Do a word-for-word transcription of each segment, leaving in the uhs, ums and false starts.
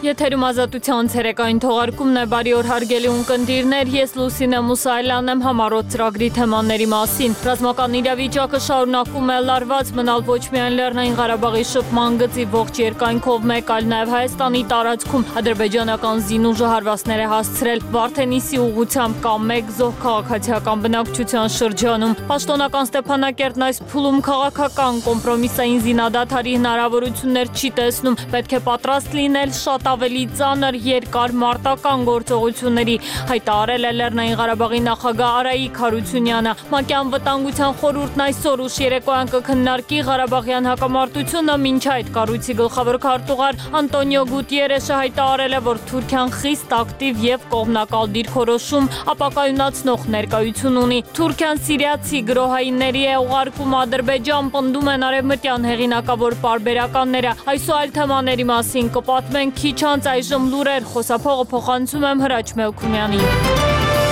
Եթերում ազատության ցերեկային թողարկումն է, բարի օր հարգելի ունկնդիրներ, ես Լուսինե Մուսայելյանն եմ համառոտ ծրագրի թեմաների մասին։ Ռազմական իրավիճակը շարունակում է լարված մնալ ոչ միայն Լեռնային Ղարաբաղի շփման գծի ողջ երկայնքով, մեկ այլ նաև Հայաստանի տարածքում ադրբեջանական զինուժը հարվածներ է հասցրել Վարդենիսի ուղղությամբ կամ մեկ զոհ քաղաքացիական բնակչության շրջանում։ Պաշտոնական Ստեփանակերտն այս փուլում քաղաքական կոմպրոմիսային զինադադարի հնարավորություններ չի տեսնում, պետք է պատրաստ լինել շատ ավելի ծանր երկար մարտական գործողությունների, հայտարարել է Լեռնային Ղարաբաղի նախագահ Արայիկ Հարությունյանը։ ՄԱԿ-ի անվտանգության խորհուրդն այսօր ուշ երեկոյան կքննարկի Ղարաբաղյան հակամարտությունը, մինչ այդ կառույցի գլխավոր քարտուղար Անտոնիո Գուտիերեշը հայտարարել է, որ Թուրքիան խիստ ակտիվ եւ կողմնակալ դիրքորոշում ապակայունացնող ներկայություն ունի։ Թուրքիան սիրիացի գրոհայինների է ուղարկում Ադրբեջան, պնդում են արևմտյան հեղինակավոր պարբերականները։ Այս ու այլ թեմաների մասին կպատմենք քիչ անց, այժմ լուրեր, խոսափողը փոխանցում եմ Հրաչ Մելքումյանին։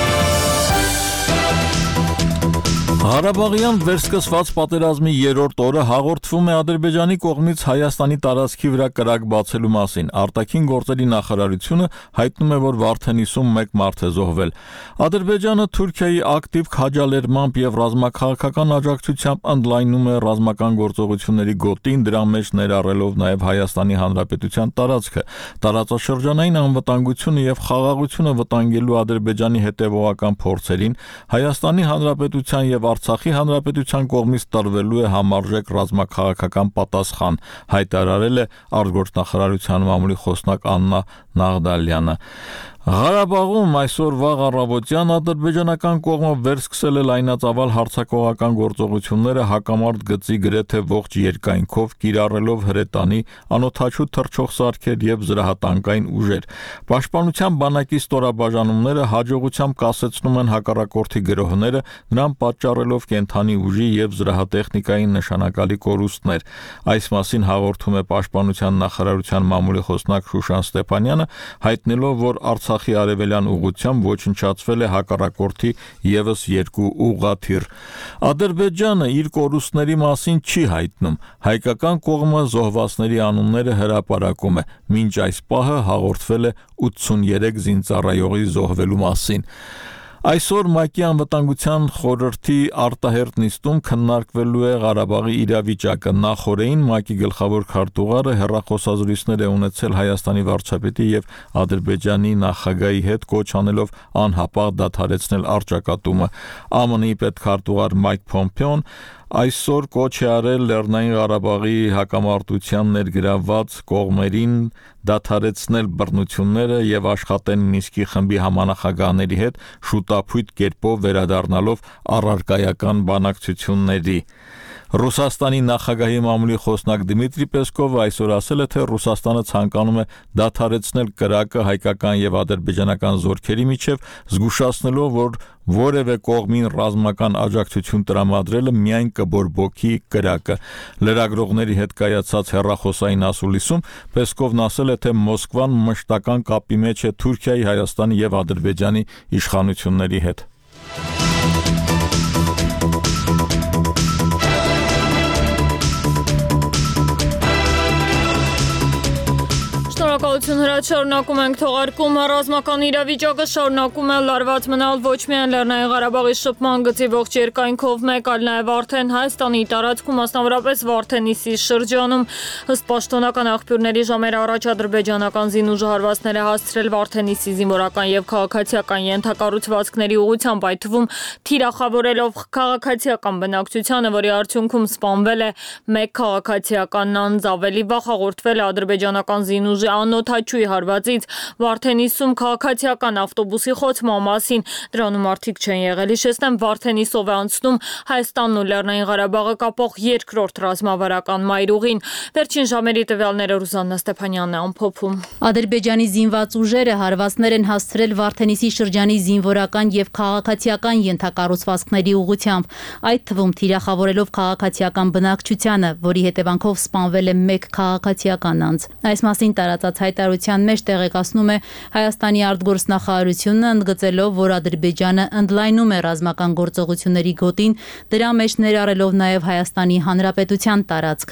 Ղարաբաղյան վերսկսված պատերազմի երրորդ օրը հաղորդվում է Ադրբեջանի կողմից Հայաստանի տարածքի վրա կրակ բացելու մասին։ Արտաքին գործերի նախարարությունը հայտնում է, որ Վարդենիսում մեկ մարդ է զոհվել։ Ադրբեջանը Թուրքիայի ակտիվ քաջալերմամբ եւ ռազմաքաղաքական աջակցությամբ ընդլայնում է ռազմական գործողությունների գոտին, դրա մեջ ներառելով նաեւ Հայաստանի Հանրապետության տարածքը։ Տարածաշրջանային անվտանգությունը եւ խաղաղությունը վտանգելու Ադրբեջանի հետեւողական փորձերին Հայաստանի Հանրապետության եւ Արցախի Հանրապետության կողմից տրվելու է համարժեք ռազմաքաղաքական պատասխան, հայտարարել է արտգործնախարարության մամուլի խոսնակ Աննա Նաղդալյանը։ Ղարաբաղում այսօր վաղ առավոտյան ադրբեջանական կողմը վերսկսել է լայնածավալ հարձակողական գործողությունները հակամարտ գծի գրեթե ողջ երկայնքով, կիրառելով հրետանի, անօդաչու թռչող սարքեր եւ զրահատանկային ուժեր։ Պաշտպանության բանակի ստորաբաժանումները հաջողությամբ կասեցնում են հակառակորդի գրոհները, նրան պատճառելով կենթանի ուժի եւ զրահատեխնիկայի նշանակալի կորուստներ։ Այս մասին հաղորդում է Պաշտպանության նախարարության մամուլի խոսնակ Շուշան Ստեփանյանը, հայտնելով, որ Արցախի արևելյան ուղղությամբ ոչնչացվել է հակառակորդի եւս երկու ուղղաթիռ։ Ադրբեջանը իր կորուստների մասին չի հայտնում։ Հայկական կողմը զոհվածների անունները հրապարակում է։ Մինչ այս պահը հաղորդվել է ութսուններեք զինծառայողի զոհվելու մասին։ Այսօր ՄԱԿ-ի անվտանգության խորհրդի արտահերթ նիստում քննարկվելու է Ղարաբաղի իրավիճակը։ Նախորդին ՄԱԿ-ի գլխավոր քարտուղարը հեռախոսազրույցներ է ունեցել Հայաստանի վարչապետի եւ Ադրբեջանի նախագահի հետ, կոչ անելով անհապաղ դադարեցնել առճակատումը։ ԱՄՆ-ի պետքարտուղար Մայք Փոմպեոն այսօր կոչ է արել Լեռնային Ղարաբաղի հակամարտության ներգրավված կողմերին դադարեցնել բռնությունները եւ աշխատեն Մինսկի խմբի համանախագահների հետ շուտապույտ կերպով վերադառնալով առարկայական բանակցությունների։ Ռուսաստանի նախագահի մամուլի խոսնակ Դմիտրի Պեսկովը այսօր ասել է, թե Ռուսաստանը ցանկանում է դադարեցնել կրակը հայկական եւ ադրբեջանական զորքերի միջև, զգուշացնելով, որ որևէ կողմին ռազմական աջակցություն տրամադրելը միայն կբորբոքի կրակը։ Լրագրողների հետ կայացած հեռախոսային ասուլիսում Պեսկովն ասել է, թե Մոսկվան մշտական կապի մեջ է Թուրքիայի, Հայաստանի եւ Ադրբեջանի իշխանությունների հետ։ Շնորհակալություն Հրաչ, շարունակում ենք թողարկումը։ Ռազմական իրավիճակը շարունակում է լարված մնալ ոչ միայն Լեռնային Ղարաբաղի շփման գծի ողջ երկայնքով, մեկ այլ նաև արդեն Հայաստանի տարածքում, մասնավորապես Վարդենիսի շրջանում։ Ըստ պաշտոնական աղբյուրների ժամեր առաջ ադրբեջանական զինուժը հարվածներ է հասցրել Վարդենիսի զինվորական եւ քաղաքացիական ենթակառուցվածքների ուղղությամբ, այդ թվում թիրախավորելով քաղաքացիական բնակչությանը, որի արդյունքում սպանվել է մեկ քաղաքացիական անձ, ավելի վաղ հաղորդվել է ադրբեջանական զինուժի անօդաչուի հարվածից Վարդենիսում քաղաքացիական ավտոբուսի խոցման մասին, դրանում մարդիկ չեն եղել։ Հիշեցնեմ, Վարդենիսով է անցնում Հայաստանն ու Լեռնային Ղարաբաղը կապող երկրորդ ռազմավարական մայրուղին։ Վերջին ժամերի տվյալները Ռուզաննա Ստեփանյանն է ամփոփում։ Ադրբեջանի զինված ուժերը հարվածներ են հասցրել Վարդենիսի շրջանի զինվորական եւ քաղաքացիական ենթակառուցվածքների ուղղությամբ, այդ թվում թիրախավորելով քաղաքացիական բնակչությանը, որի հետևանքով սպանվել է մեկ քաղաքացիական անձ։ Այս մասին տարածած հայտարարության մեջ տեղեկացնում է Հայաստանի արտգործնախարարությունը, ընդգծելով, որ Ադրբեջանը ընդլայնում է ռազմական գործողությունների գոտին, դրա մեջ ներառելով նաև Հայաստանի Հանրապետության տարածքը։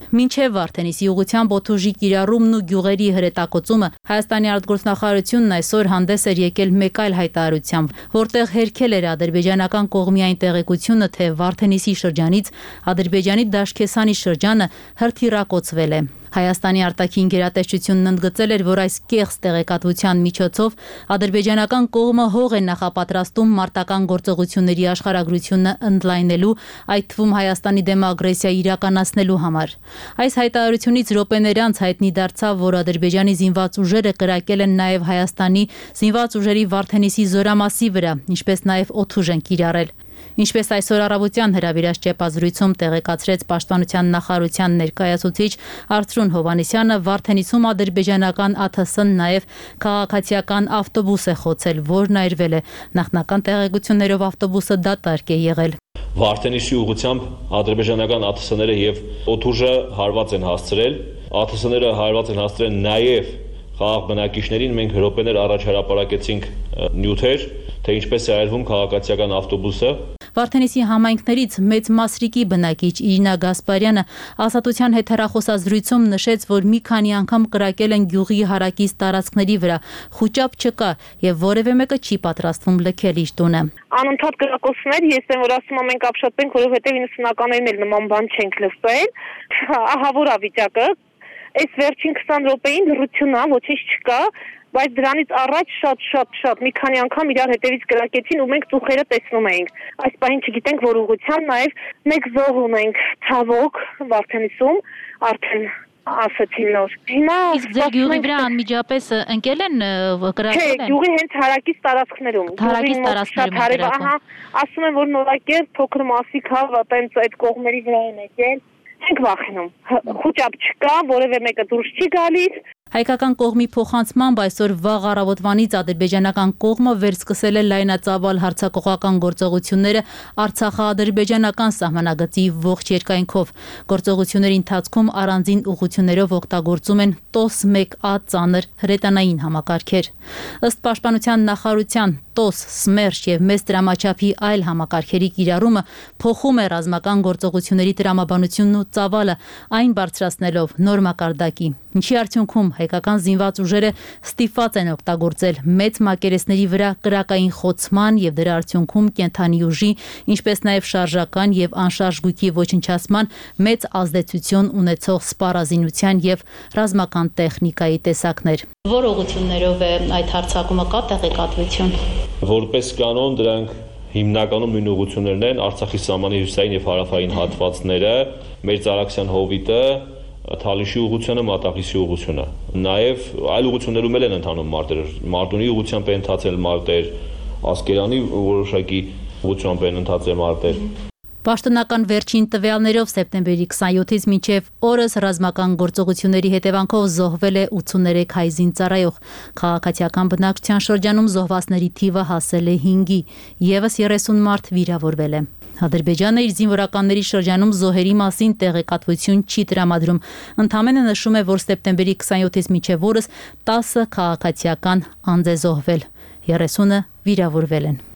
Մինչև Վարդենիսի ուղղությամբ օդուժի կիրառումն ու գյուղերի հրետակոծումը Հայաստանի արտգործնախարարությունն այսօր հանդես էր եկել մեկ այլ հայտարարությամբ, որտեղ հերքել էր ադրբեջանական կողմի այն տեղեկությունը, թե Վարդենիսի շրջանից Ադրբեջանի Դաշկեսանի շրջանը հրթիռակոծվել է։ Հայաստանի արտաքին գերատեսչությունն ընդգծել էր, որ այս կեղծ տեղեկատվության միջոցով ադրբեջանական կողմը հող է նախապատրաստում մարտական գործողությունների աշխարհագրությունը ընդլայնելու, այդ թվում Հայաստանի դեմ ագրեսիա իրականացնելու համար։ Այս հայտարարությունից րոպեներ անց հայտնի դարձավ, որ Ադրբեջանի զինված ուժերը կրակել են նաև Հայաստանի զինված ուժերի Վարդենիսի զորամասի վրա, ինչպես նաև օդուժ են կիրառել։ Ինչպես այսօր առավոտյան հրավիրած ճեպազրույցում տեղեկացրեց Պաշտպանության նախարարության ներկայացուցիչ Արծրուն Հովհաննիսյանը, Վարդենիսում ադրբեջանական ԱԹՍ-ն նաև քաղաքացիական ավտոբուս է խոցել, որն այրվել է։ Նախնական տեղեկություններով ավտոբուսը դատարկ է եղել։ Վարդենիսի ուղղությամբ ադրբեջանական ԱԹՍ-ները եւ օդուժը հարված են հասցրել։ ԱԹՍ-ները հարված են հասցրել նաև խաղաղ բնակիչներին։ Մենք րոպեներ առաջ հրապարակեցինք նյութեր, թե ինչպես է այրվում քաղաքացիական ավտոբուսը։ Վարդենիսի համայնքներից մեծ Մասրիկի բնակիչ Իրինա Գասպարյանը Ազատության հետ հեռախոսազրույցում նշեց, որ մի քանի անգամ կրակել են գյուղի հարակից տարածքների վրա, խուճապ չկա եւ որևէ մեկը չի պատրաստվում լքել իր տունը։ Անընդհատ կրակոցներ, ես եմ որ ասում եմ մենք ապշտենք, որովհետեւ իննսունականներին էլ նման բան չենք լսել։ Ահա որ է վիճակը։ Այս վերջին քսան րոպեին լռություն է, ոչինչ չկա, բայց դրանից առաջ շատ-շատ-շատ մի քանի անգամ իրար հետևից կրակեցին ու մենք ծուխերը տեսնում էինք։ Այս պահին չգիտենք որ ուղղությամբ նաև մեկ զոհ ունենք ցավոք Վարդենիսում, արդեն ասացին նոր։ Հիմա իսկ ձեր գյուղի վրա անմիջապես ընկել են կրակել են։ Չէ, գյուղի հենց հարակից տարածքներում։ Հարակից տարածքներում։ Ահա, ասում են որ նորակեր փոքր մասիկ հա, այտենց այդ կողմերի վրա են եկել։ Ենք վախենում, խուճապ չկա, որևէ մեկը դուրս չի գալիս։ Հայկական կողմի փոխանցմամբ այսօր վաղ առավոտվանից ադրբեջանական կողմը վերսկսել է լայնածավալ հարձակողական գործողությունները Արցախա-ադրբեջանական սահմանագծի ողջ երկայնքով։ Գործողությունների ընթացքում առանձին ուղղություններով օգտագործում են տոս մեկ A ծանր հրետանային համակարգեր։ Ըստ Պաշտպանության նախարարության տոս, սմերշ եւ մեծ դրամաչափի այլ համակարգերի կիրառումը փոխում է ռազմական գործողությունների տրամաբանությունն ու ծավալը, այն բարձրացնելով նոր մակարդակի, ինչի արդյունքում հայկական զինված ուժերը ստիպված են օգտագործել մեծ մակերեսների վրա կրակային խոցման եւ դրա արդյունքում կենթանի ուժի, ինչպես նաեւ շարժական եւ անշարժ գույքի ոչնչացման մեծ ազդեցություն ունեցող սպառազինության եւ ռազմական տեխնիկայի տեսակներ։ Որ ուղղություններով է այդ հարձակումը, կա տեղեկատվություն։ Որպես կանոն դրանք հիմնականում նույն ուղղություններն են, Արցախի սահմանի հյուսիսային եւ հարավային հատվածները, մեր Ծարաքսյան հովիտը, Թալիշի ուղղությունը, Մատաղիսի ուղղությունը։ Նաև այլ ուղղություններում էլ են ընթանում մարտեր, Մարտունի ուղղությամբ են ընթացել մարտեր, Ասկերանի որոշակի ուղղությամբ են ընթացել մարտեր։ Պաշտոնական վերջին տվյալներով սեպտեմբերի քսանյոթից մինչև օրս ռազմական գործողությունների հետևանքով զոհվել է ութսուներեք հայ զինծառայող։ Քաղաքացիական բնակչության շրջանում զոհվածների թիվը հասել է հինգի, եւս երեսուն մարդ վիրավորվել է։ Ադրբեջանը իր զինվորականների շրջանում զոհերի մասին տեղեկատվություն չի տրամադրում։ Ընդամենը նշում է, որ սեպտեմբերի քսանյոթից մինչև օրս տասը քաղաքացիական անձ է զոհվել, երեսունը վիրավորվել են։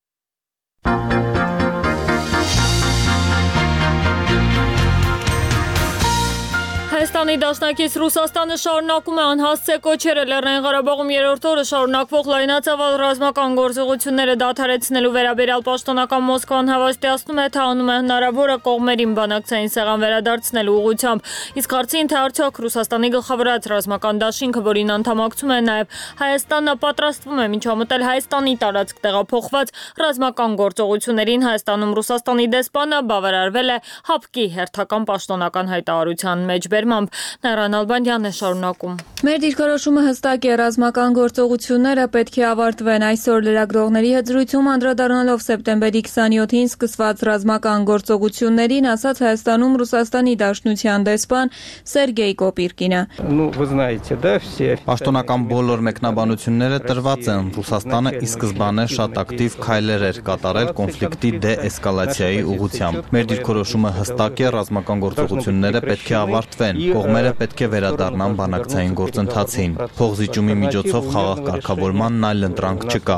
Հայաստանի դաշնակից Ռուսաստանը շարունակում է անհասցե կոչերը Լեռնային Ղարաբաղում երրորդ օրը շարունակվող լայնածավալ ռազմական գործողությունները դադարեցնելու վերաբերյալ պաշտոնական Մոսկվան հավաստիացնում է, թե անում է հնարավորը կողմերին բանակցային սեղան վերադարձնելու ուղղությամբ, իսկ հարցին թե արդյոք Ռուսաստանի գլխավորած ռազմական դաշինքը, որին անդամակցում է նաև Հայաստանը, պատրաստվում է միջամտել Հայաստանի տարածք տեղափոխված ռազմական գործողություններին, Հայաստանում Ռուսաստանի դեսպանը բավարարվել է ՀԱՊԿ-ի հերթական պաշտոնական հայտարարության մեջ։ Նարան Ալբանդյանն է շարունակում։ Մեր դիրքորոշումը հստակ է, ռազմական գործողությունները պետք է ավարտվեն։ Այսօր լրագրողների հետ զրույցում անդրադառնալով սեպտեմբերի քսանյոթին սկսված ռազմական գործողություններին, ասաց Հայաստանում Ռուսաստանի Դաշնության դեսպան Սերգեյ Կոպիրկինը։ Պաշտոնական բոլոր մեկնաբանությունները տրված են։ Ռուսաստանը ի սկզբանե շատ ակտիվ քայլեր էր կատարել կոնֆլիկտի դե-էսկալացիայի ուղղությամբ։ Մեր դիրքորոշումը հստակ է, ռազմական գործողությունները պետք է ավարտվեն։ Կողմերը պետք է վերադառնան բանակցային գործընթացին։ Փոխզիջումի միջոցով խաղաղ կարգավորմանն այլ ընտրանք չկա։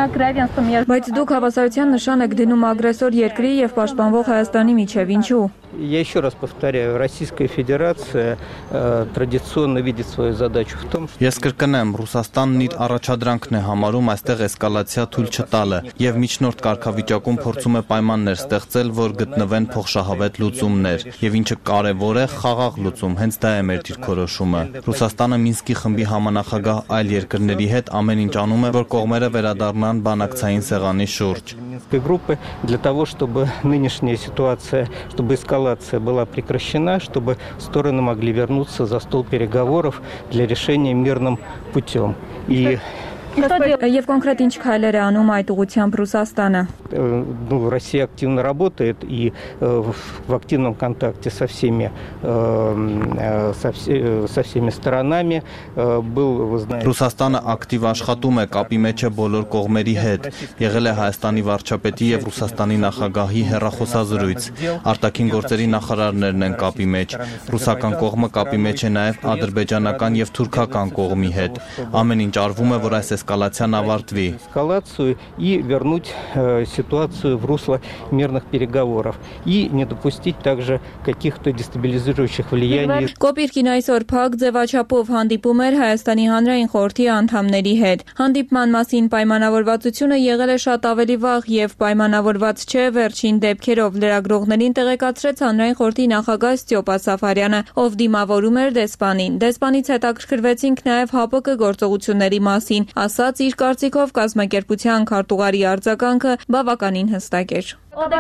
Բայց դուք հավասարության նշան եք դնում ագրեսոր երկրի եւ պաշտպանվող Հայաստանի միջև, ինչու։ Я еще раз повторяю, Российская Федерация э, традиционно видит свою задачу в том, что... Ես կրկնեմ, Ռուսաստանն իր առաջադրանքն է համարում այստեղ էսկալացիա թույլ չտալը եւ միջնորդ կարգավիճակում փորձում է պայմաններ ստեղծել, որ գտնվեն փոխշահավետ լուծումներ եւ ինչը կարեւոր է, խաղաղ լուծում, հենց դա է մեր դիրքորոշումը։ Ռուսաստանը Մինսկի խմբի համանախագահ այլ երկրների հետ ամեն ինչ անում է, որ կողմերը վերադառնան բանակցային սեղանի շուրջ։ Группы для того, чтобы нынешняя ситуация, чтобы эскалация была прекращена, чтобы стороны могли вернуться за стол переговоров для решения мирным путем. И Եվ կոնկրետ ինչ քայլեր է անում այդ ուղղությամբ Ռուսաստանը։ Ну, Россия активно работает и э, в активном контакте со всеми, э, со, все, со всеми сторонами. Э, был, вы знаете... Ռուսաստանը ակտիվ աշխատում է կապի մեջ է բոլոր կողմերի հետ։ Եղել է Հայաստանի վարչապետի եւ Ռուսաստանի նախագահի հեռախոսազրույց։ Արտաքին գործերի նախարարներն են կապի մեջ։ Ռուսական կողմը կապի մեջ է նաեւ ադրբեջանական եւ թուրքական կողմի հետ։ Ամեն ինչ արվում է, որ այս эскалация авարտվի։ Эскалацию и вернуть э, ситуацию в русло мирных переговоров и не допустить также каких-то дестабилизирующих влияний. Կոպիրքին այսօր փակ ձևաչափով հանդիպում էր Հայաստանի հանրային խորհրդի անդամների հետ։ Հանդիպման մասին պայմանավորվածությունը եղել է շատ ավելի վաղ եւ պայմանավորված չէ վերջին դեպքերով լրագրողներին տեղեկացրեց հանրային խորհրդի նախագահ Ստյոպա Սաֆարյանը, ով դիմավորում էր դեսպանին։ Դեսպանից հետաքրքրվեցինք նաեւ ՀԱՊԿ գործողությունների մասին, ասաց իր կարծիքով կազմակերպության քարտուղարի արձագանքը բավականին հստակ էր։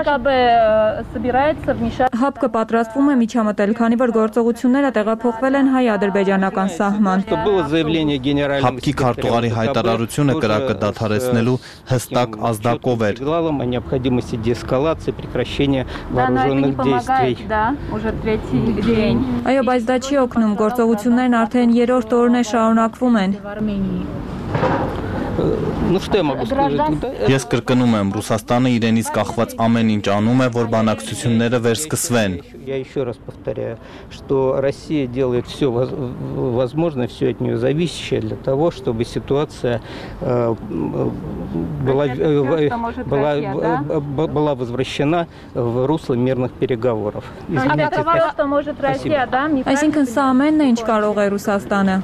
ՀԱՊԿ պատրաստվում է միջամտել, քանի որ գործողությունները տեղափոխվել են հայ-ադրբեջանական սահման։ ՀԱՊԿ-ի քարտուղարի հայտարարությունը կրակը դադարեցնելու հստակ ազդակով էր։ Այո, բայց դա չի օգնում, գործողություններն արդեն երրորդ օրն է շարունակվում են։ Ну что я могу сказать? Ես կրկնում եմ, Ռուսաստանը իրենից կախված ամեն ինչ անում է, որ բանակցությունները վերսկսվեն։ Я еще раз повторяю, что Россия делает все возможное, все от нее зависящее для того, чтобы ситуация э, была, э, была, была возвращена в русло мирных переговоров. Извините. Այսինքն սա ամենն է, ինչ կարող է Ռուսաստանը։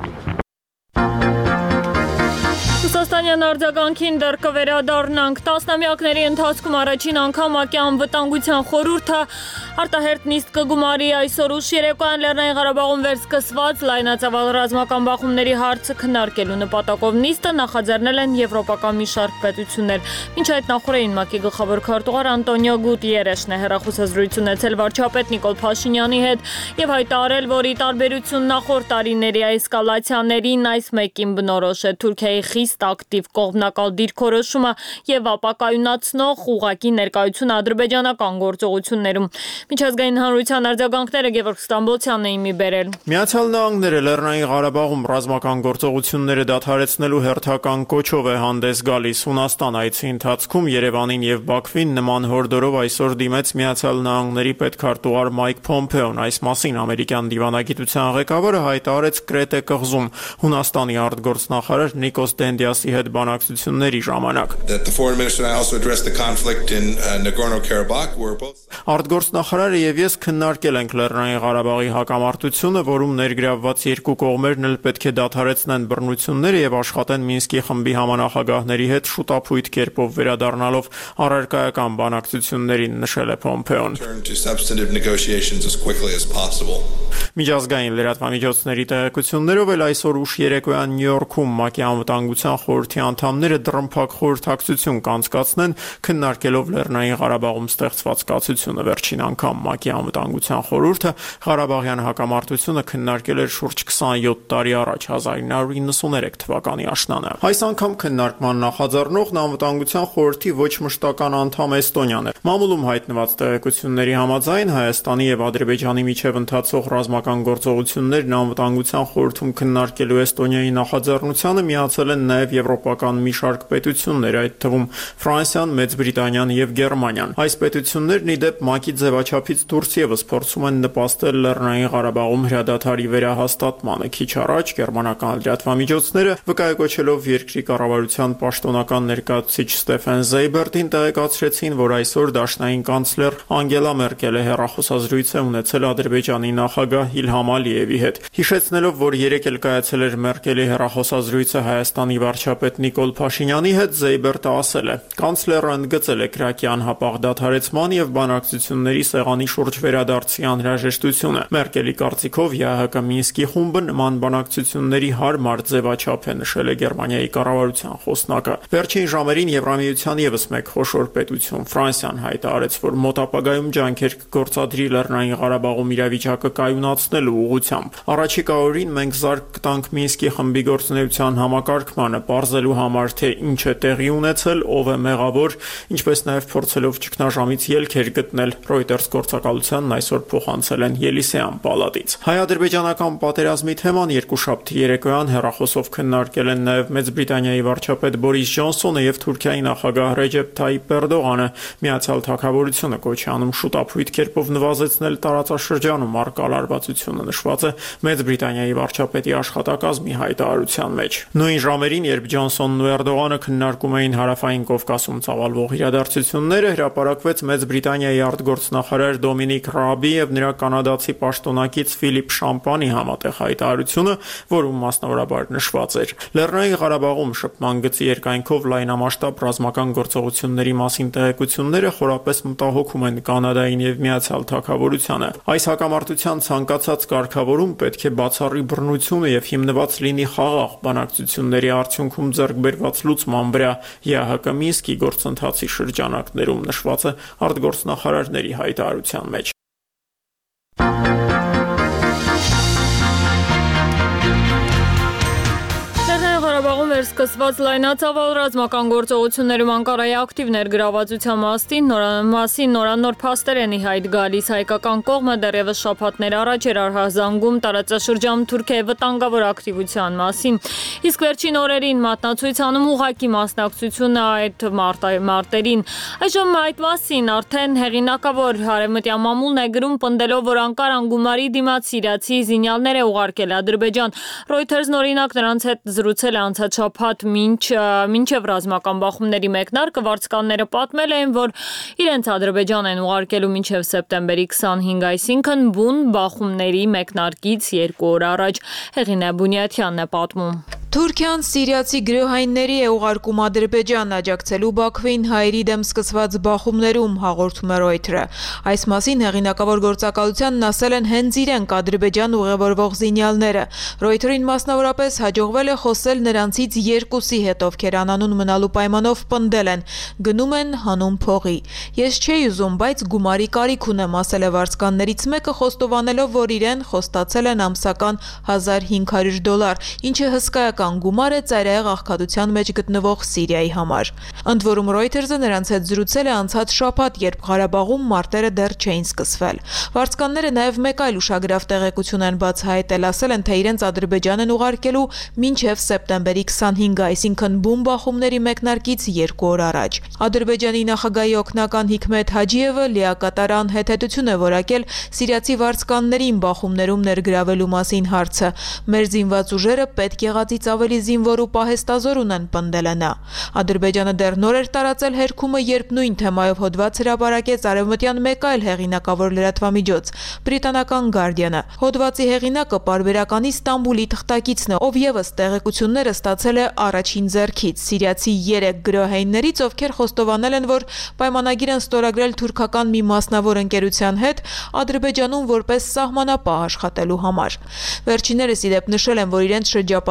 Ռուսաստանյան արձագանքին դեռ կվերադառնանք։ Տասնամյակների ընթացքում առաջին անգամ ՄԱԿ-ի անվտանգության խորհուրդը արտահերթ նիստ կգումարի այսօր ուշ երեկոյան Լեռնային Ղարաբաղում վերսկսված լայնածավալ ռազմական բախումների հարցը քննարկելու նպատակով նիստը նախաձեռնել են եվրոպական մի շարք պետություններ։ Մինչ այդ նախորդին ՄԱԿ-ի գլխավոր քարտուղար Անտոնիո Գուտիերեշն է հեռախոսազրույց ունեցել վարչապետ Նիկոլ Փաշինյանի հետ եւ հայտարարել, որ ի տարբերություն նախորդ տարիների էսկալացիաներին այս մեկին բնորոշ է Թուրքիայի խիստ ակտիվ կողմնակալ դիրքորոշումը եւ ապակայունացնող ուղղակի ներկայություն ադրբեջանական գործողություններում։ Միջազգային հանրության արձագանքները Գևորգ Ստամբոլցյանն էին մի բերել։ Միացյալ Նահանգները Լեռնային Ղարաբաղում ռազմական գործողությունները դադարեցնելու հերթական կոչով է հանդես գալիս։ Հունաստան այցի ընթացքում Երևանին եւ Բաքվին նման հորդորով այսօր դիմեց Միացյալ Նահանգների պետքարտուղար Մայք Փոմփեոն։ Այս մասին ամերիկյան դիվանագիտության ղեկավարը հայտարարեց Կրետե կղզում Հունաստանի արտգործնախարար Նիկոս Դենդիասի հետ բանակցությունների ժամանակ։ Արտգործնախարարը եւ ես քննարկել ենք Լեռնային Ղարաբաղի հակամարտությունը, որում ներգրավված երկու կողմերն էլ պետք է դադարեցնեն բռնությունները եւ աշխատեն Մինսկի խմբի համանախագահների հետ շուտապույտ կերպով վերադառնալով առարկայական բանակցություններին, նշել է Փոմփեոն։ Միջազգային լրատվամիջոցների տեղեկություններով էլ այսօր ուշ երեկոյան Նյու Յորքում ՄԱԿ-ի անվտանգության խորհրդի անդամները դռնփակ խորհրդակցություն կանցկացնեն, քննարկելով Լեռնային Ղարաբաղում ստեղծված կացությունը։ Վերջին անգամ ՄԱԿ-ի անվտանգության խորհուրդը Ղարաբաղյան հակամարտությունը քննարկել էր շուրջ քսանյոթ տարի առաջ, հազար ինը հարյուր իննսուններեք թվականի աշնանը։ Այս անգամ քննարկման նախաձեռնողն անվտանգության խորհրդի ոչ մշտական անդամ Էստոնիան է։ Մամուլում հայտնված տեղեկությունների համաձայն Հայաստանի եւ Ադրբեջանի միջև ընթացող ռազմական ռազմական գործողություններն անվտանգության խորհրդում քննարկելու Էստոնիայի նախաձեռնությանը միացել են նաև եվրոպական մի շարք պետություններ, այդ թվում Ֆրանսիան, Մեծ Բրիտանիան եւ Գերմանիան։ Այս պետություններն ի դեպ ՄԱԿ-ի ձևաչափից դուրս եւս փորձում են նպաստել Լեռնային Ղարաբաղում հրադադարի վերահաստատմանը։ Քիչ առաջ գերմանական լրատվամիջոցները վկայակոչելով երկրի կառավարության պաշտոնական ներկայացուցիչ Ստեֆան Զեյբերտին տեղեկացրեցին, որ այսօր դաշնային կանցլեր Անգելա Մերկելը հեռախոսազրույց է ունեցել Ադրբեջանի նախագահ Իլհամ Ալիևի հետ։ Հիշեցնելով, որ երեկ էլ կայացել էր Մերկելի հեռախոսազրույցը Հայաստանի վարչապետ Նիկոլ Փաշինյանի հետ, Զեյբերտը ասել է. «Կանցլերը ընդգծել է Կրակի անհապաղ դադարեցման եւ բանակցությունների սեղանի շուրջ վերադարձի անհրաժեշտությունը։ Մերկելի կարծիքով ԵԱՀԿ Մինսկի խումբը նման բանակցությունների հարմար ձևաչափ է», նշել է Գերմանիայի կառավարության խոսնակը։ Վերջին ժամերին Եվրամիության եւս մեկ խոշոր պետություն Ֆրանսիան հայտարարեց, որ մոտ ապագայում ջանքեր կգործադրի Լեռնային Ղարաբաղում իրավիճակը կայունացնելու ուղղությամբ։ Առաջիկա օրերին մենք զարկ կտանք Մինսկի խմբի գործունեության համակարգմանը, պարզելու համար, թե ինչ է տեղի ունեցել, ով է մեղավոր, ինչպես նաև փորձելով ճգնաժամից ելքեր գտնել, Reuters գործակալությանն այսօր փոխանցել են Ելիսեյան պալատից։ Հայ-ադրբեջանական պատերազմի թեման երկուշաբթի երեկոյան հեռախոսով քննարկել են նաև Մեծ Բրիտանիայի վարչապետ Բորիս Ջոնսոնը եւ Թուրքիայի նախագահ Ռեջեփ Թայիփ Էրդողանը։ Միացյալ Թագավորությունը կոչ անում շուտափույթ կերպով նվազեցնել տարածաշրջանում առկա լարվածությունը, նշված է Մեծ Բրիտանիայի վարչապետի աշխատակազմի հայտարարության մեջ։ Նույն ժամերին, երբ Ջոնսոնն ու Էրդողանը քննարկում էին Հարավային Կովկասում ծավալվող իրադարձությունները, հրապարակվեց Մեծ Բրիտանիայի արտգործնախարար Դոմինիկ Ռաբի եւ նրա կանադացի պաշտոնակից Ֆիլիպ Շամպանի համատեղ հայտարարությունը, որում մասնավորաբար նշված էր. «Լեռնային Ղարաբաղում շփման գծի երկայնքով լայնամասշտաբ ռազմական գործողությունների մասին տեղեկությունները խորապես մտահոգում են Կանադային եւ Միացյալ Թագավորությանը։ Այս հակամարտության ցանկացած կարգավորում պետք է բացառի բռնությունը եւ հիմնված լինի խաղաղ բանակցությունների արդյունքում ձեռք բերված լուծման վրա ԵԱՀԿ Մինսկի գործընթացի շրջանակներում», նշված է արտգործնախարարների հայտարարության մեջ։ Ղարաբաղում վերսկսված լայնածավալ ռազմական գործողություններում Անկարայի ակտիվ ներգրավվածության մասին նորանոր փաստեր են ի հայտ գալիս։ Հայկական կողմը դեռևս շաբաթներ առաջ էր արձագանքում տարածաշրջանում Թուրքիայի վտանգավոր ակտիվության մասին, իսկ վերջին օրերին մատնացույց անում ուղղակի մասնակցությունը այդ մարտերին։ Այժմ այդ մասին արդեն հեղինակավոր Արևմտյան մամուլն է գրում, պնդելով, որ Անկարան գումարի դիմաց սիրիացի զինյալներ է ուղարկել Ադրբեջան։ Reuters-ն օրինակ նրանց հետ զրուցել է անցած շաբաթ մինչև ռազմական բախումների մեկնարկը, վարձկանները պատմել էին, որ իրենց Ադրբեջան են ուղարկելու մինչև սեպտեմբերի քսանհինգ, այսինքն բուն բախումների մեկնարկից երկու օր առաջ։ Հեղինե Բունյաթյանն է պատմում։ Թուրքիան սիրիացի գրոհայինների է ուղարկում Ադրբեջան աջակցելու Բաքվին հայերի դեմ սկսված բախումներում, հաղորդում է Reuters-ը։ Այս մասին հեղինակավոր գործակալությանն ասել են հենց իրենք Ադրբեջան ուղևորվող զինյալները։ Reuters-ին մասնավորապես հաջողվել է խոսել նրանցից երկուսի հետ, ովքեր անանուն մնալու պայմանով պնդել են, գնում են հանուն փողի։ Ես չէի ուզում, բայց գումարի կարիք ունեմ, ասել է վարձկաններից մեկը, խոստովանելով, որ իրեն խոստացել են ամսական հազար հինգ հարյուր դոլար, ինչը հսկայական գումար է ծայրահեղ աղքատության մեջ գտնվող Սիրիայի համար։ Ընդ որում Reuters-ը նրանց հետ զրուցել է անցած շաբաթ, երբ Ղարաբաղում մարտերը դեռ չէին սկսվել։ Վարձկանները նաև մեկ այլ ուշագրավ տեղեկություն են բացահայտել, ասել են, թե իրենց Ադրբեջան են ուղարկելու մինչև սեպտեմբերի քսանհինգը, այսինքն բուն բախումների մեկնարկից երկու օր առաջ։ Ադրբեջանի նախագահի օգնական Հիկմետ Հաջիևը լիակատար անհեթեթություն է որակել սիրիացի վարձկաններին բախումներում ներգրավելու մասին հարցը։ Մեր զինված ուժերը պետք եղածից ավելի զինվոր ու պահեստազոր ունեն, պնդել է նա։ Ադրբեջանը դեռ նոր էր տարածել հերքումը, երբ նույն թեմայով հոդված հրապարակեց արևմտյան մեկ այլ հեղինակավոր լրատվամիջոց՝ բրիտանական Guardian-ը։ Հոդվածի հեղինակը պարբերականի Ստամբուլի թղթակիցն է, ով եւս տեղեկությունները ստացել է առաջին ձեռքից սիրիացի երեք գրոհայիններից, ովքեր խոստովանել են, որ պայմանագիր են ստորագրել թուրքական մի մասնավոր ընկերության հետ Ադրբեջանում որպես սահմանապահ աշխատելու համար։ Վերջիններս ի դեպ նշել են, որ իրենց շրջապատում վարձ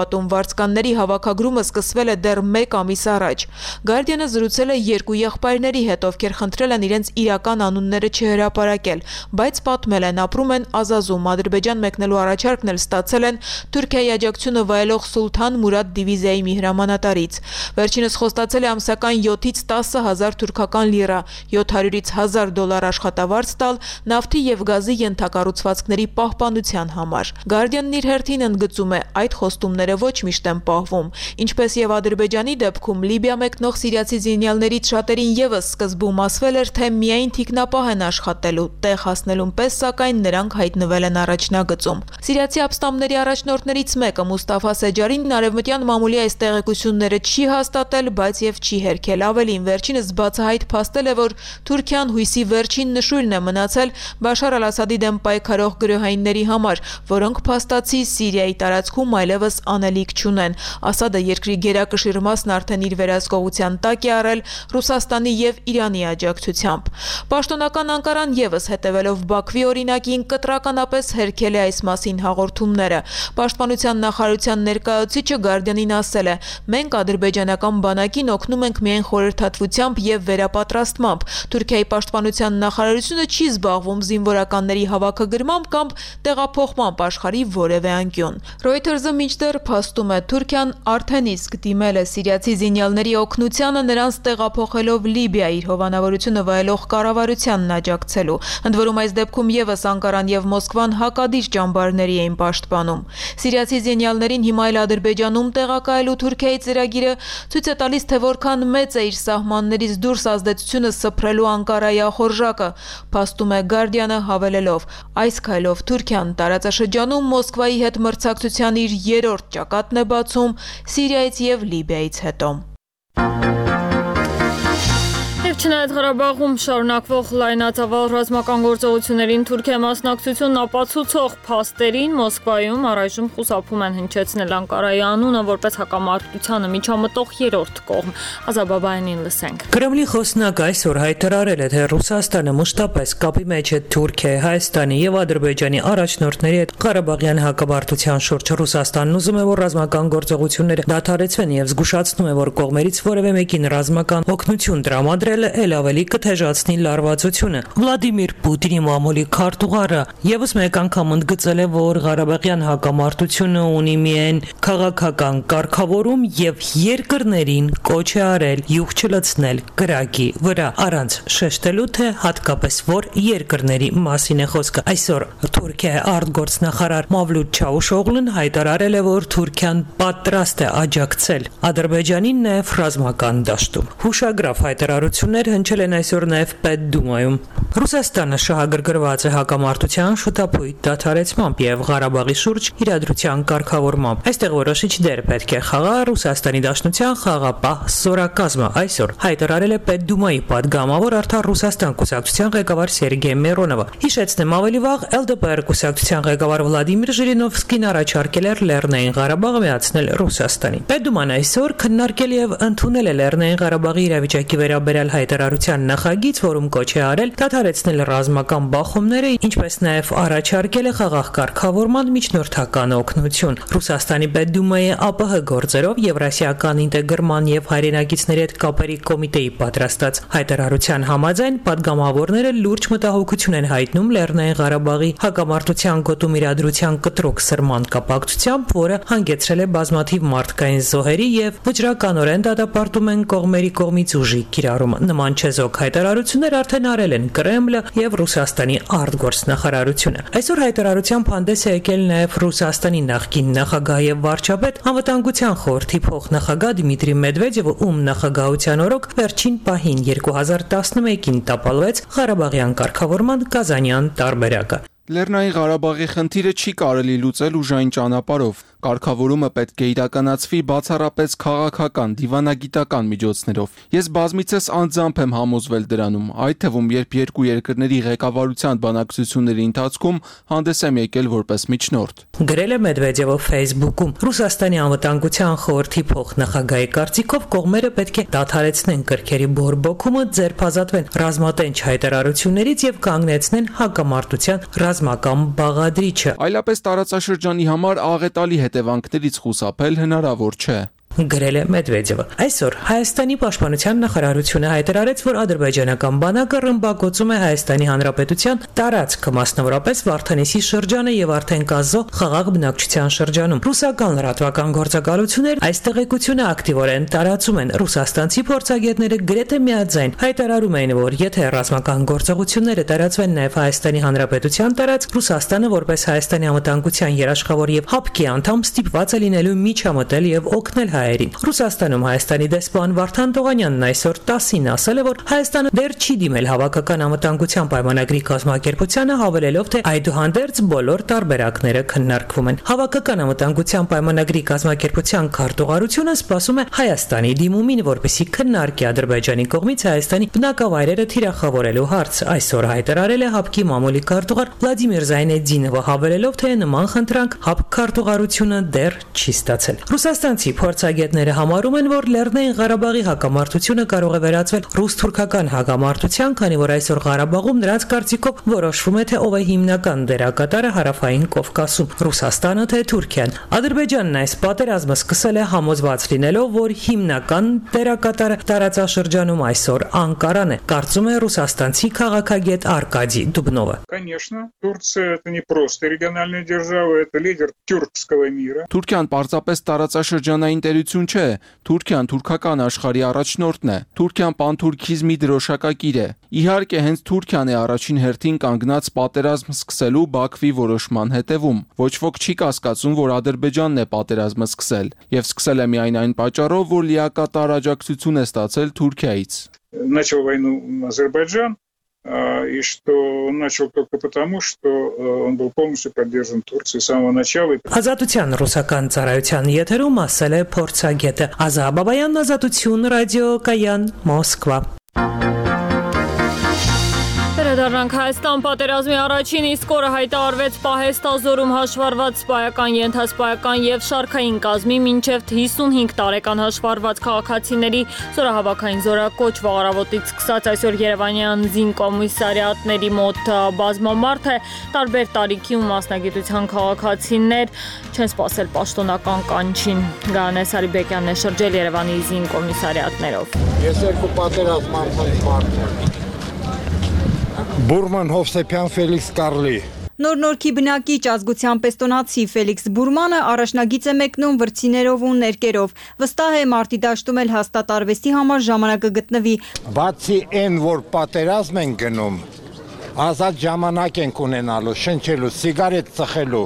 վարձկանների հավաքագրումը սկսվել է դեռ մեկ ամիս առաջ։ Guardian-ը զրուցել է երկու եղբայրների հետ, ովքեր խնդրել են իրենց իրական անունները չհրապարակել, բայց պատմել են, ապրում են Ազազում, Ադրբեջան մեկնելու առաջարկն էլ ստացել են Թուրքիայի աջակցությունը վայելող Սուլթան Մուրադ դիվիզիայի մի հրամանատարից։ Վերջինս խոստացել է ամսական յոթից տասը հազար թուրքական լիրա, յոթ հարյուրից հազար դոլար աշխատավարձ տալ նավթի եւ գազի ենթակառուցվածքների պահպանության համար։ Guardian-ն իր հերթին ընդգծում է, այդ խոստումները ոչ միշտ են պահվում։ Ինչպես եւ Ադրբեջանի դեպքում, Լիբիա մեկնող սիրիացի զինյալներից շատերին եւս սկզբում ասվել էր, թե միայն թիկնապահ են աշխատելու, տեղ հասնելուն պես սակայն նրանք հայտնվել են առաջնագծում։ Սիրիացի ապստամբների առաջնորդներից մեկը Մուստաֆա Սեջարին արևմտյան մամուլի այս տեղեկությունները չի հաստատել, բայց եւ չի հերքել։ Ավելին, վերջինս բացահայտ փաստել է, որ Թուրքիան հույսի վերջին նշույլն է մնացել Բաշար al-Ասադի դեմ պայքարող գրոհայինների համար, որոնք փաստացի Սիրիայի տարածքում այլևս անելիք չունեն։ Ասադը երկրի գերակշիռ մասն արդեն իր վերահսկողության տակ է առել Ռուսաստանի եւ Իրանի աջակցությամբ։ Պաշտոնական Անկարան եւս հետևելով Բաքվի օրինակին կտրականապես հերքել է այս մասին հաղորդումները։ Պաշտպանության նախարարության ներկայացուցիչը Guardian-ին ասել է. «Մենք ադրբեջանական բանակին օգնում ենք միայն խորհրդատվությամբ եւ վերապատրաստմամբ։ Թուրքիայի պաշտպանության նախարարությունը չի զբաղվում զինվորականների հավաքագրմամբ կամ տեղափոխմամբ աշխարհի որևէ անկյուն»։ Reuters-ը մինչդեռ փաստում է, Թուրքիան արդեն իսկ դիմել է սիրիացի զինյալների օգնությանը, նրանց տեղափոխելով Լիբիա իր հովանավորությունը վայելող կառավարությանն աջակցելու։ Ընդ որում այս դեպքում եւս Անկարան եւ Մոսկվան հակադիր ճամբարների էին պաշտպանում։ Սիրիացի զինյալներին հիմա էլ Ադրբեջանում տեղակայելու Թուրքիայի ծրագիրը ցույց է տալիս, թե որքան մեծ է իր սահմաններից դուրս ազդեցությունը սփռելու Անկարայի ախորժակը, փաստում է Guardian-ը հավելելով. «Այս քայլով Թուրքիան տարածաշրջանում Մոսկվայի հետ մրցակցության իր երրորդ ճակատն է բացում Սիրիայից եւ Լիբիայից հետո»։ Չնայած Ղարաբաղում շարունակվող լայնածավալ ռազմական գործողություններին Թուրքիայի մասնակցությունն ապացուցող փաստերին Մոսկվայում առայժմ խուսափում են հնչեցնել Անկարայի անունը որպես հակամարտությանը միջամտող երրորդ կողմ։ Ազաբաբայանին լսենք։ Կրեմլի խոսնակը այսօր հայտարարել է, թե Ռուսաստանը մշտապես կապի մեջ է Թուրքիայի, Հայաստանի եւ Ադրբեջանի առաջնորդների հետ Ղարաբաղյան հակամարտության շուրջ։ Ռուսաստանն ուզում է, որ ռազմական գործողությունները դադարեցվեն եւ զգուշացնում է, որ կողմերից որևէ մեկին ռազմական օգնություն տրամադրելը էլ ավելի կթեժացնի լարվածությունը։ Վլադիմիր Պուտինի մամուլի քարտուղարը եւս մեկ անգամ ընդգծել է, որ Ղարաբաղյան հակամարտությունը ունի միայն քաղաքական կարգավորում եւ երկրներին կոչ է արել յուղ չլցնել կրակի վրա, առանց շեշտելու, թե հատկապես որ երկրների մասին է խոսքը։ Այսօր Թուրքիայի արտգործնախարար Մավլութ Չավուշօղլուն հայտարարել է, որ Թուրքիան պատրաստ է աջակցել Ադրբեջանին նաեւ ռազմական դաշտում։ Հուշագրավ հայտարարություններ հնչել են այսօր նաև Պետդումայում։ Ռուսաստանը շահագրգռված է հակամարտության շուտապույտ դադարեցմամբ եւ Ղարաբաղի շուրջ իրադրության կարգավորմամբ։ Այստեղ որոշիչ դեր պետք է խաղա Ռուսաստանի Դաշնության խաղապահ զորակազմը։ Այսօր հայտարարել է Պետդումայի падգամավոր Արդար Ռուսաստան կուսակցության ղեկավար Սերգեյ Միրոնովը։ Հիշեցնեմ, ավելի վաղ Էլ Դե Պի կուսակցության ղեկավար Վլադիմիր Ժիրինովսկին առաջարկել էր Լեռնային Ղարաբաղը միացնել Ռուսաստանին։ Պետդուման այսօր քննարկել եւ ընդունել է Լեռնային Ղարաբաղի իրավիճակի վերաբերյալ հայտարարության նախագիծ, որում կոչ է արել դադարեցնել ռազմական բախումները, ինչպես նաև առաջարկել է խաղաղ կարգավորման միջնորդական օգնություն։ Ռուսաստանի Պետդումայի ԱՊՀ գործերով Եվրասիական ինտեգրման եւ հայրենակիցների հետ կապերի կոմիտեի պատրաստած հայտարարության համաձայն падգամավորները լուրջ մտահոգություն են հայտնում Լեռնային Ղարաբաղի հակամարտության գոտում իրադրության կտրուկ սրման կապակցությամբ, որը հանգեցրել է բազմաթիվ մարդկային զոհերի եւ վճռականորեն դատապարտում են կողմերի կողմից ուժի կիրառումը։ Նման չեզոք հայտարարություններ արդեն արել են Կրեմլը եւ Ռուսաստանի արտգործնախարարությունը։ Այսօր հայտարարությամբ հանդես է եկել նաեւ Ռուսաստանի նախկին նախագահ եւ վարչապետ անվտանգության խորհրդի փոխնախագահ Դմիտրի Մեդվեդևը, ում նախագահության օրոք վերջին պահին երկու հազար տասնմեկին տապալվեց Ղարաբաղյան կարգավորման Կազանյան տարբերակը։ Լեռնային Ղարաբաղի խնդիրը չի կարելի լուծել ուժային ճանապարհով։ Կարգավորումը պետք է իրականացվի բացառապես քաղաքական, դիվանագիտական միջոցներով։ Ես բազմիցս անձամբ եմ համոզվել դրանում, այդ թվում երբ երկու երկրների ղեկավարության բանակցությունների ընթացքում հանդես եմ եկել որպես միջնորդ։ Գրել է Մեդվեդևը Facebook-ում։ Ռուսաստանի անվտանգության խորհրդի փոխնախագահի կարծիքով կողմերը պետք է դադարեցնեն կրքերի բորբոքումը, ձերբազատվեն ռազմատենչ հայտարարություններից եւ կանգնեցնեն հակամարտության ռազմական բաղադրիչը։ Այլապես տարածաշրջանի համար աղետալի հետևանքներից խուսափել հնարավոր չէ։ Գրել է Մեդվեդևը։ Այսօր Հայաստանի պաշտպանության նախարարությունը հայտարարեց, որ ադրբեջանական բանակը ռմբակոծում է Հայաստանի Հանրապետության տարածքը, մասնավորապես Վարդենիսի շրջանը եւ Արտենկազո խաղաղ բնակչության շրջանում։ Ռուսական լրատվական գործակալություններ այս տեղեկությունը ակտիվորեն տարածում են։ Ռուսաստանցի փորձագետները գրեթե միաձայն հայտարարում էին, որ եթե ռազմական գործողությունները տարածվեն նաեւ Հայաստանի Հանրապետության տարածք, Ռուսաստանը որպես Հայաստանի անվտանգության երաշխավոր եւ հապկի անդամ ստիպված է լինելու միջամտել եւ օգնել Ռուսաստանում Հայաստանի դեսպան Վարդան Տողանյանն այսօր տասին ասել է, որ Հայաստանը դեռ չի դիմել հավաքական անվտանգության պայմանագրի կազմակերպությանը, հավելելով, թե այդուհանդերձ բոլոր տարբերակները քննարկվում են։ Հավաքական անվտանգության պայմանագրի կազմակերպության քարտուղարությունը սպասում է Հայաստանի դիմումին, որպեսզի քննարկի Ադրբեջանի կողմից Հայաստանի բնակավայրերը թիրախավորելու հարց։ Այսօր հայտարարել է հապկի մամուլի քարտուղար Վլադիմիր Զայնեդինովը, հավելելով, թե նման խնդրանք հապկ քարտուղարությունը դեռ չի ստացել։ Ռուսաստանցի փորձագետները համարում են, որ Լեռնային Ղարաբաղի հակամարտությունը կարող է վերածվել ռուս-թուրքական հակամարտության, քանի որ այսօր Ղարաբաղում նրանց կարծիքով որոշվում է, թե ով է հիմնական դերակատարը Հարավային Կովկասում՝ Ռուսաստանը թե Թուրքիան։ Ադրբեջանն այս պատերազմը սկսել է համոզված լինելով, որ հիմնական դերակատարը տարածաշրջանում այսօր Անկարան է, կարծում է ռուսաստանցի քաղաքագետ Արկադի Դուբնովը։ Конечно, Турция это не просто региональная держава, это лидер тюркского мира. Թուրքիան պարզապես տարածաշրջանային տերություն չէ, Թուրքիան թուրքական աշխարհի առաջնորդն է։ Թուրքիան պանթուրքիզմի դրոշակակիր է։ Իհարկե, հենց Թուրքիան է առաջին հերթին կանգնած պատերազմ սկսելու Բաքվի որոշման հետևում։ Ոչ ոք չի կասկածում, որ Ադրբեջանն է պատերազմը սկսել, եւ սկսել է միայն այն պատճառով, որ լիակատար աջակցություն է ստացել Թուրքիայից։ Начал войну Азербайджан, и что он начал только потому, что он был полностью поддержан Турцией с самого начала. Ազատության ռուսական ծառայության եթերում ասել է փորձագետը Ազա Բաբայան, Ազատություն ռադիոկայան, Մոսկվա։ Վերադառնանք Հայաստան պատերազմի առաջին իսկ օրը հայտարարվեց պահեստազորում հաշվառված սպայական, ենթասպայական եւ շարքային կազմի մինչեւ հիսունհինգ տարեկան հաշվառված քաղաքացիների զորահավաքային զորակոչ վաղարավոտից սկսած այսօր Երևանյան զինկոմիսարիատների մոտ բազմամարդ է, տարբեր տարիքի ու մասնագիտության քաղաքացիներ չեն սպասել պաշտոնական կանչին։ Գայանե Սարիբեկյանն է շրջել Երևանի զինկոմիսարիատներով։ Ես երկու պատերազմ անցած մարդ եմ։ Բուրման Հովսեփյան Ֆելիքս Կարլի։ Նոր-նորքի բնակիչ ազգության պեստոնացի Ֆելիքս Բուրմանը առաջնագիծ է մեկնում վրցիներով ու ներկերով։ Վստահ է մարտի դաշտում էլ հաստատ արվեստի համար ժամանակը գտնվի։ Բացի այն, որ պատերազմ են գնում, ազատ ժամանակ ենք ունենալու, շնչելու, սիգարետ ծխելու։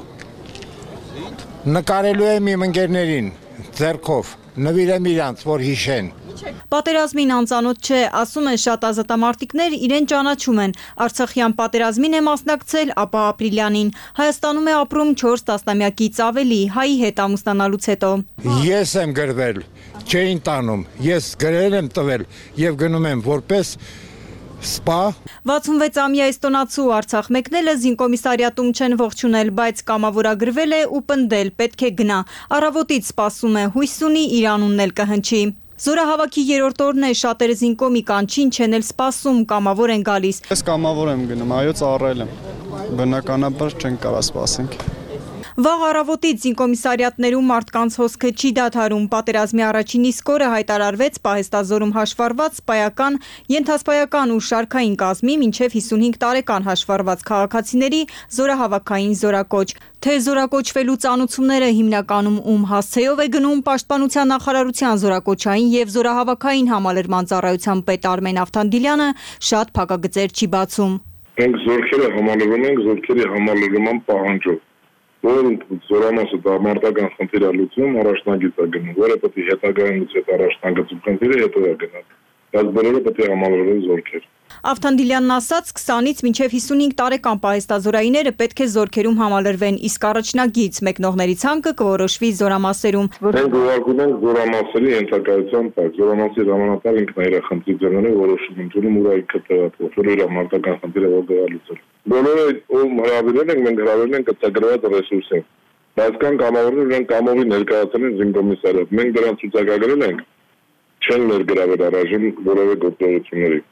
Նկարելու եմ իմ ընկերներին ձեռքով, նվիրեմ իրանց, որ հիշեն։ Պատերազմին անծանոթ չէ, ասում են շատ ազատամարտիկներ իրեն ճանաչում են։ Արցախյան պատերազմին է մասնակցել, ապա ապրիլյանին։ Հայաստանում է ապրում չորս տասնամյակից ավելի, հայի հետ ամուսնանալուց հետո։ Ես եմ գրվել, չէին տանում, ես գրել եմ տվել եւ գնում եմ որպես սպա։ վաթսունվեց-ամյա էստոնացու Արցախ մեկնելը զինկոմիսարիատում չեն ողջունել, բայց կամավորագրվել է ու պնդել, պետք է գնա։ Առավոտից սպասում է, հույս ունի իր անունն էլ կհնչի։ Զորահավաքի երրորդ օրն է, շատերը զինկոմի կանչին չեն էլ սպասում, կամավոր են գալիս։ Ես կամավոր եմ գնում, այո, ծառայել եմ։ Բնականաբար չեն կարա սպասենք։ Վաղ առավոտից զինկոմիսարիատներում մարդկանց հոսքը չի դադարում։ Պատերազմի առաջին իսկ օրը հայտարարվեց պահեստազորում հաշվառված սպայական, ենթասպայական ու շարքային կազմի մինչև հիսունհինգ տարեկան հաշվառված քաղաքացիների զորահավաքային զորակոչ։ Թե զորակոչվելու ծանուցումները հիմնականում ում հասցեով է գնում, Պաշտպանության նախարարության զորակոչային եւ զորահավաքային համալրման ծառայության պետ Արմեն Ավթանդիլյանը շատ փակագծեր չի բացում։ Մենք զորքերը համալրում ենք զորքերի համալրման պահանջով, որ զորամասը դա մարտական խնդիր է լուծում, առաջնագիծ է գնում, որը պետք է հետագայում հետ առաջնագծում խնդիրը հետո է գնալ։ Բայց բոլորը պետք է համալրվեն զորքեր։ Ավթանդիլյանն ասաց, քսանից մինչև հիսունհինգ տարեկան պահեստազորայինները պետք է զորքերում համալրվեն, իսկ առաջնագիծ մեկնողների ցանկը կորոշվի զորամասերում։ Մենք ուղարկում ենք զորամասերի ենթակայության տակ, զորամասի ժամանակավոր ինքն է իր խնդրի ձեռները որոշում ընդունում ու այլ կտեղափոխել իր մարտական խնդիրը որ գա լուծել։ Բոլորը ում հրավիրել ենք, մենք հրավիրել ենք կցագրված ռեսուրսին։ Բայց կան կամավորներ, իրենք կամովի ներկայացել են զինկոմիսարիատ։ Մենք դրանց ցուցակագրել ենք, չեն ներգրավել առայժմ որևէ գործողությունների։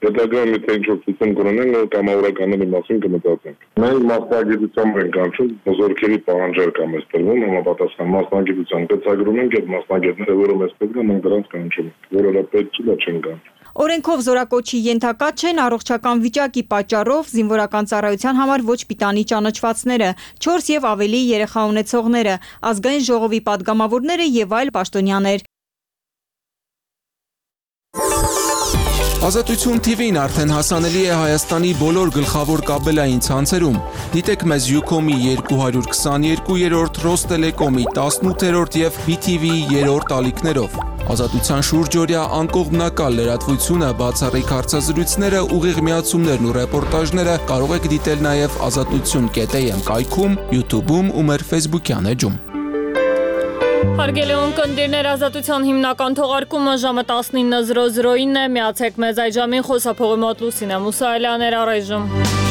հետագայում եթե ինչ-որ ցույցում կունենեն, որ կամավորականների մասին կմտածենք։ Մենք մասնագիտությամբ ենք անցնում, զորքերի պահանջեր կամ էս տրվում, համապատասխան մասնագիտությամբ գծագրում ենք այդ մասնագետները, որը մեզ պետք է, մենք դրանց կանչում ենք, որը պետք չի դա չեն կան։ Օրենքով զորակոչի ենթակա չեն առողջական վիճակի պատճառով զինվորական ծառայության համար ոչ պիտանի ճանաչվածները, չորս եւ ավելի երեխա ունեցողները, ազգային ժողովի պատգամավորները եւ այլ պաշտոնյաներ։ Ազատություն Թի Վին արդեն հասանելի է Հայաստանի բոլոր գլխավոր կաբելային ցանցերում։ Դիտեք մեզ Յուքոմի երկու հարյուր քսաներկուերորդ, Ռոստելեկոմի տասնութերորդ եւ Բի Թի Վիի երրորդ ալիքներով։ Ազատության շուրջօրյա անկողմնակալ լրատվությունը, բացառիկ հարցազրույցները, ուղիղ միացումներն ու ռեպորտաժները կարող եք դիտել նաեւ ազատություն կետ էյ էմ կայքում, YouTube-ում ու մեր Facebook-յան էջում։ Հարգելի ունկնդիրներ, ազատության հիմնական թողարկումը ժամը տասնինը զրո զրոյինն է, միացեք մեզ այդ ժամին խոսափողի մոտ Լուսինե Մուսայելյան էր առայժմ։